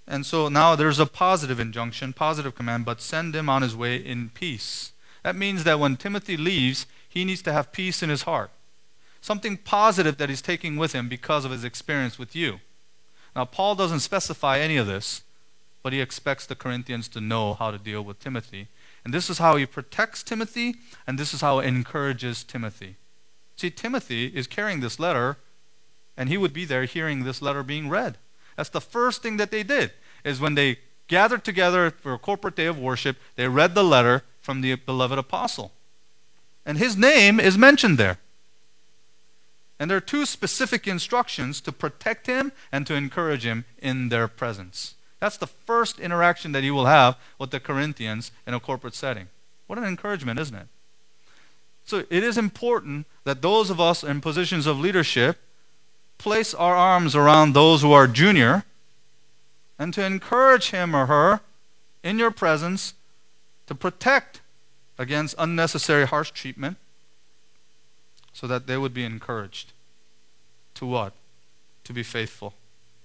And so now there's a positive injunction, positive command, but send him on his way in peace. That means that when Timothy leaves, he needs to have peace in his heart. Something positive that he's taking with him because of his experience with you. Now, Paul doesn't specify any of this, but he expects the Corinthians to know how to deal with Timothy. And this is how he protects Timothy, and this is how he encourages Timothy. See, Timothy is carrying this letter, and he would be there hearing this letter being read. That's the first thing that they did, is when they gathered together for a corporate day of worship, they read the letter from the beloved apostle. And his name is mentioned there. And there are two specific instructions to protect him and to encourage him in their presence. That's the first interaction that he will have with the Corinthians in a corporate setting. What an encouragement, isn't it? So it is important that those of us in positions of leadership place our arms around those who are junior and to encourage him or her in your presence to protect against unnecessary harsh treatment so that they would be encouraged. To what? To be faithful.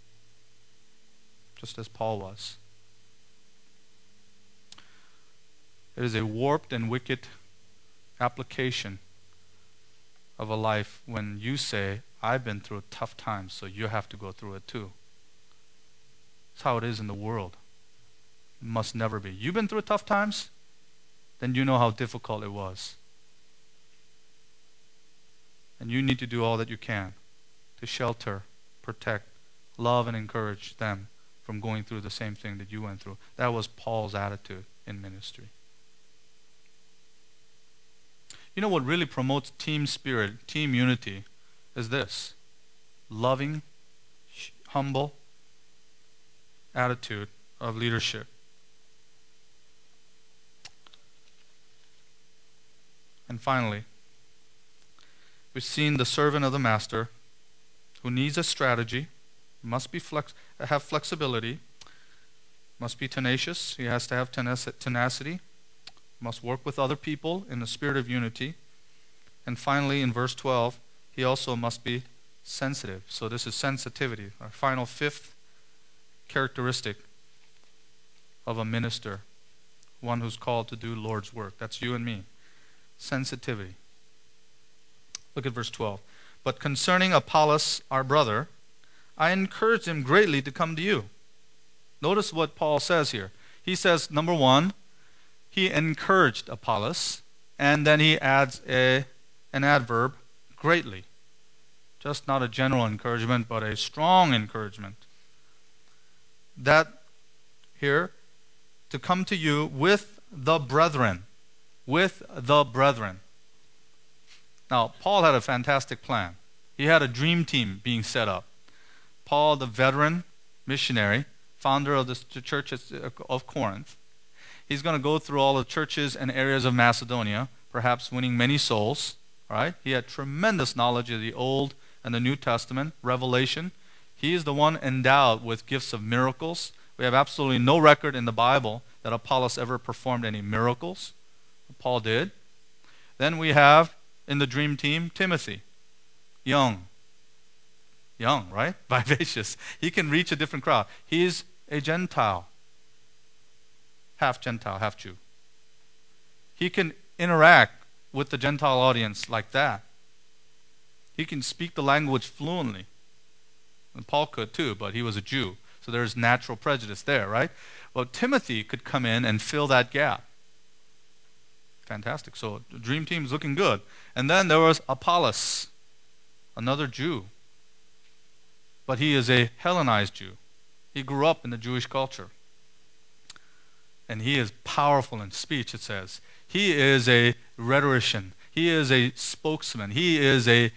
Just as Paul was. It is a warped and wicked application of a life when you say, I've been through tough times, so you have to go through it too. That's how it is in the world. It must never be. You've been through tough times? Then you know how difficult it was. And you need to do all that you can to shelter, protect, love, and encourage them from going through the same thing that you went through. That was Paul's attitude in ministry. You know what really promotes team spirit, team unity, is this: loving, humble attitude of leadership. And finally, we've seen the servant of the master who needs a strategy, must be have flexibility, must be tenacious. He has to have tenacity, must work with other people in the spirit of unity. And finally, in verse 12, he also must be sensitive. So this is sensitivity, our final fifth characteristic of a minister, one who's called to do Lord's work. That's you and me. Sensitivity. Look at verse 12. But concerning Apollos, our brother, I encouraged him greatly to come to you. Notice what Paul says here. He says, number one, he encouraged Apollos, and then he adds an adverb, greatly. Just not a general encouragement, but a strong encouragement. That here, to come to you with the brethren. With the brethren. Now, Paul had a fantastic plan. He had a dream team being set up. Paul, the veteran missionary, founder of the church of Corinth, he's going to go through all the churches and areas of Macedonia, perhaps winning many souls. Right? He had tremendous knowledge of the Old and the New Testament, Revelation. He is the one endowed with gifts of miracles. We have absolutely no record in the Bible that Apollos ever performed any miracles. Paul did. Then we have, in the dream team, Timothy. Young, right? Vivacious. He can reach a different crowd. He's a Gentile. Half Gentile, half Jew. He can interact with the Gentile audience like that. He can speak the language fluently. And Paul could too, but he was a Jew. So there's natural prejudice there, right? Well, Timothy could come in and fill that gap. Fantastic. So the dream team is looking good. And then there was Apollos, another Jew. But he is a Hellenized Jew. He grew up in the Jewish culture. And he is powerful in speech, it says. He is a rhetorician. He is a spokesman. He is an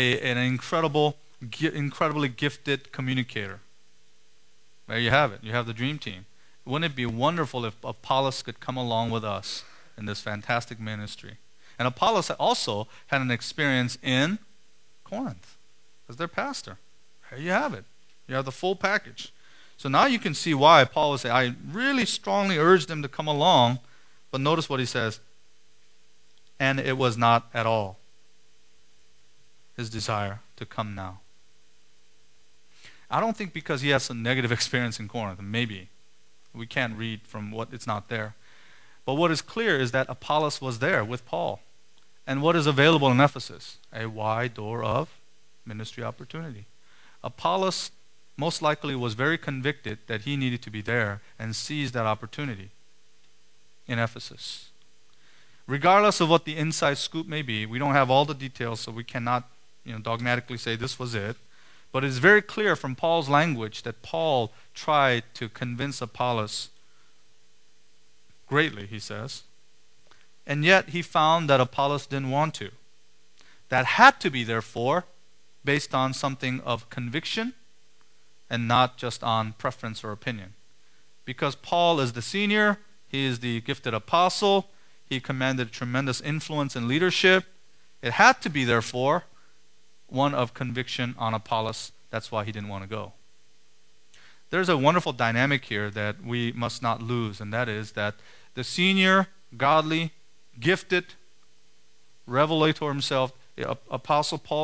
incredibly gifted communicator. There you have it. You have the dream team. Wouldn't it be wonderful if Apollos could come along with us in this fantastic ministry? And Apollos also had an experience in Corinth as their pastor. There you have it. You have the full package. So now you can see why Paul would say, I really strongly urged him to come along, but notice what he says. And it was not at all his desire to come now. I don't think because he has a negative experience in Corinth. Maybe. We can't read from what it's not there. But what is clear is that Apollos was there with Paul. And what is available in Ephesus? A wide door of ministry opportunity. Apollos most likely was very convicted that he needed to be there and seized that opportunity in Ephesus. Regardless of what the inside scoop may be, we don't have all the details, so we cannot dogmatically say this was it. But it's very clear from Paul's language that Paul tried to convince Apollos greatly, he says. And yet he found that Apollos didn't want to. That had to be, therefore, based on something of conviction and not just on preference or opinion. Because Paul is the senior, he is the gifted apostle, he commanded tremendous influence and leadership. It had to be, therefore, one of conviction on Apollos. That's why he didn't want to go. There's a wonderful dynamic here that we must not lose, and that is that the senior, godly, gifted, revelator himself, Apostle Paul,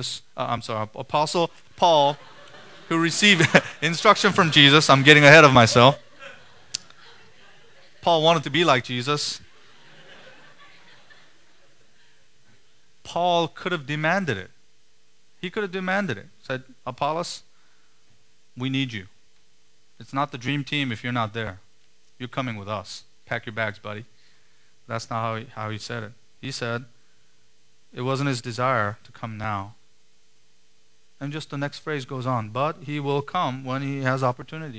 who received instruction from Jesus. I'm getting ahead of myself. Paul wanted to be like Jesus. Paul could have demanded it. He could have demanded it. Said, Apollos, we need you. It's not the dream team if you're not there. You're coming with us. Pack your bags, buddy. That's not how he said it. He said it wasn't his desire to come now. And just the next phrase goes on, but he will come when he has opportunity.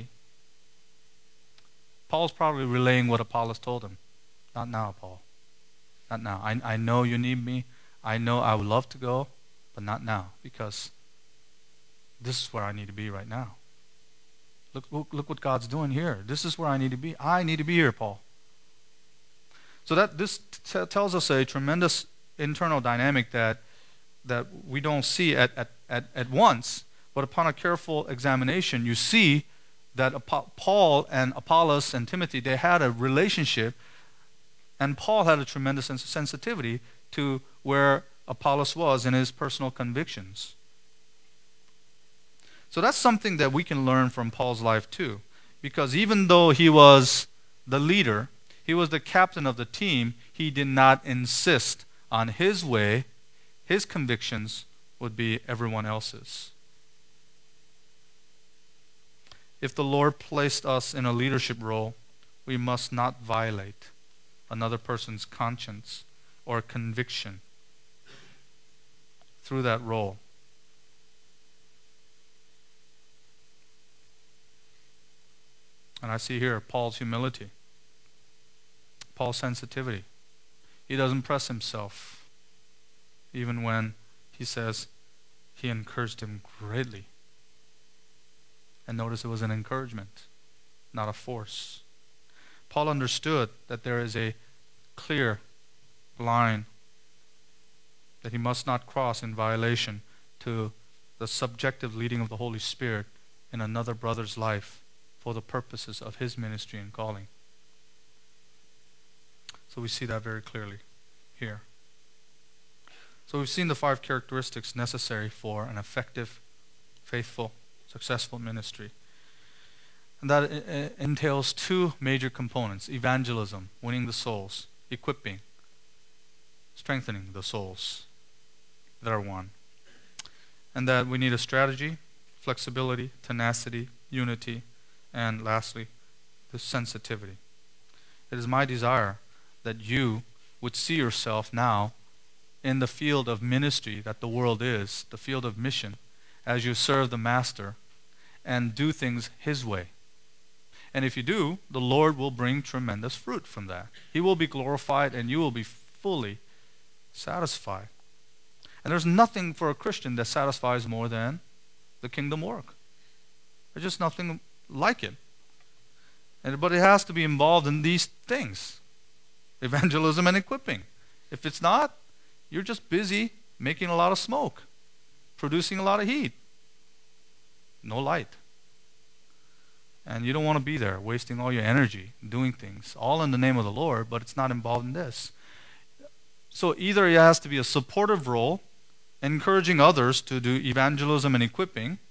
Paul's probably relaying what Apollos told him. Not now, Paul. Not now. I know you need me. I know I would love to go, but not now, because this is where I need to be right now. Look what God's doing here. This is where I need to be. I need to be here, Paul. So that this tells us a tremendous internal dynamic that we don't see at once, but upon a careful examination, you see that Paul and Apollos and Timothy, they had a relationship, and Paul had a tremendous sensitivity to where Apollos was in his personal convictions. So that's something that we can learn from Paul's life too, because even though he was the leader, he was the captain of the team, he did not insist on his way. His convictions would be everyone else's. If the Lord placed us in a leadership role, we must not violate another person's conscience or conviction through that role. And I see here Paul's humility, Paul's sensitivity. He doesn't press himself, even when he says he encouraged him greatly. And notice it was an encouragement, not a force. Paul understood that there is a clear line that he must not cross in violation to the subjective leading of the Holy Spirit in another brother's life for the purposes of his ministry and calling. So we see that very clearly here. So we've seen the 5 characteristics necessary for an effective, faithful, successful ministry. And that entails 2 major components: evangelism, winning the souls; equipping, strengthening the souls that are won. And that we need a strategy, flexibility, tenacity, unity, and lastly, the sensitivity. It is my desire that you would see yourself now in the field of ministry that the world is, the field of mission, as you serve the Master and do things His way. And if you do, the Lord will bring tremendous fruit from that. He will be glorified and you will be fully satisfied. And there's nothing for a Christian that satisfies more than the kingdom work. There's just nothing like it. But it has to be involved in these things: evangelism and equipping. If it's not, you're just busy making a lot of smoke, producing a lot of heat, no light. And you don't want to be there wasting all your energy doing things, all in the name of the Lord, but it's not involved in this. So either it has to be a supportive role, encouraging others to do evangelism and equipping,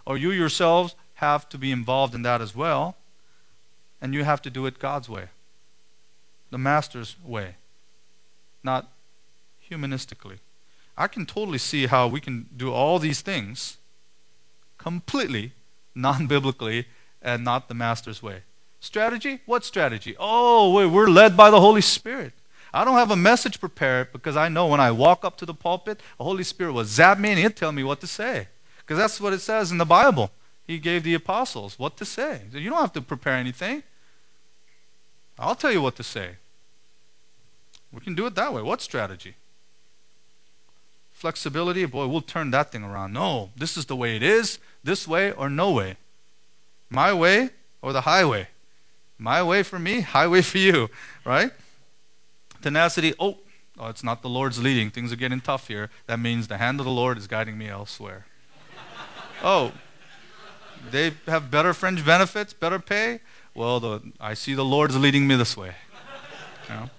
or you yourselves have to be involved in that as well, and you have to do it God's way, the Master's way, not humanistically. I can totally see how we can do all these things completely non-biblically and not the Master's way. Strategy? What strategy? Oh, we're led by the Holy Spirit. I don't have a message prepared because I know when I walk up to the pulpit, the Holy Spirit will zap me and He'll tell me what to say. Because that's what it says in the Bible. He gave the apostles what to say. So you don't have to prepare anything. I'll tell you what to say. We can do it that way. What strategy? Flexibility? Boy, we'll turn that thing around. No, this is the way it is. This way or no way. My way or the highway. My way for me, highway for you. Right? Tenacity. Oh, it's not the Lord's leading. Things are getting tough here. That means the hand of the Lord is guiding me elsewhere. Oh, they have better fringe benefits, better pay? Well, I see the Lord's leading me this way. You know?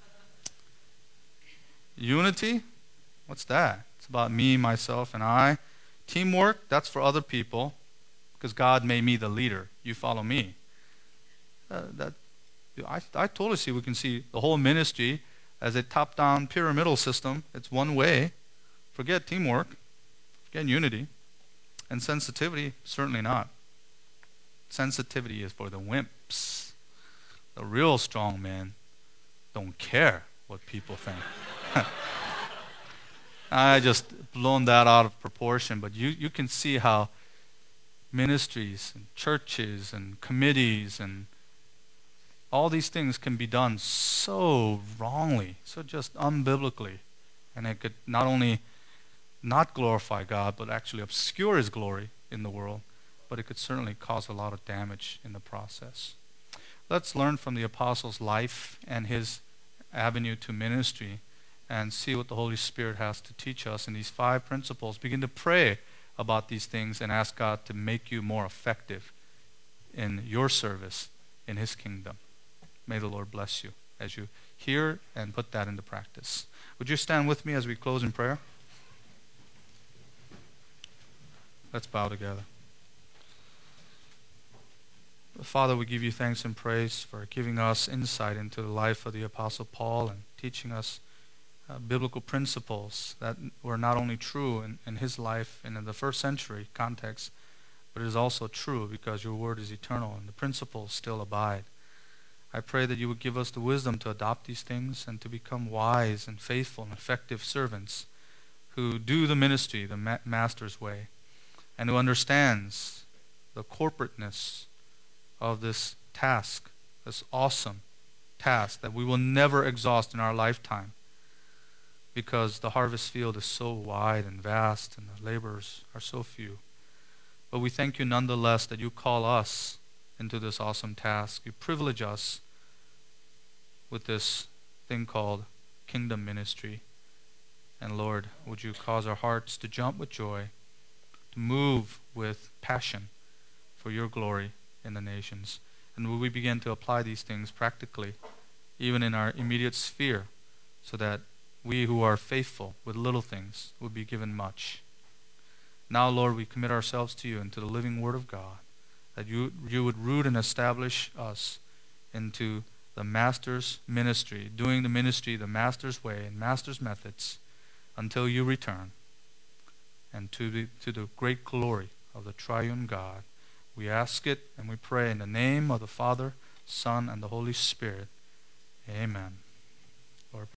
Unity? What's that? It's about me, myself, and I. Teamwork? That's for other people because God made me the leader. You follow me. I totally see we can see the whole ministry as a top-down pyramidal system. It's one way. Forget teamwork. Forget unity. And sensitivity, certainly not. Sensitivity is for the wimps. The real strong men don't care what people think. I just blown that out of proportion, but you can see how ministries and churches and committees and all these things can be done so wrongly, so just unbiblically. And it could not only not glorify God, but actually obscure His glory in the world. But it could certainly cause a lot of damage in the process. Let's learn from the apostle's life and his avenue to ministry and see what the Holy Spirit has to teach us in these 5 principles. Begin to pray about these things and ask God to make you more effective in your service in His kingdom. May the Lord bless you as you hear and put that into practice. Would you stand with me as we close in prayer? Let's bow together. Father, we give you thanks and praise for giving us insight into the life of the Apostle Paul and teaching us biblical principles that were not only true in his life and in the first century context, but it is also true because your word is eternal and the principles still abide. I pray that you would give us the wisdom to adopt these things and to become wise and faithful and effective servants who do the ministry the Master's way and who understands the corporateness of this task, this awesome task that we will never exhaust in our lifetime because the harvest field is so wide and vast and the laborers are so few. But we thank you nonetheless that you call us into this awesome task. You privilege us with this thing called kingdom ministry. And Lord, would you cause our hearts to jump with joy, to move with passion for your glory in the nations. And will we begin to apply these things practically, even in our immediate sphere, so that we who are faithful with little things will be given much. Now, Lord, we commit ourselves to you and to the living Word of God, that you would root and establish us into the Master's ministry, doing the ministry the Master's way and Master's methods until you return, and to the great glory of the triune God. We ask it and we pray in the name of the Father, Son, and the Holy Spirit. Amen.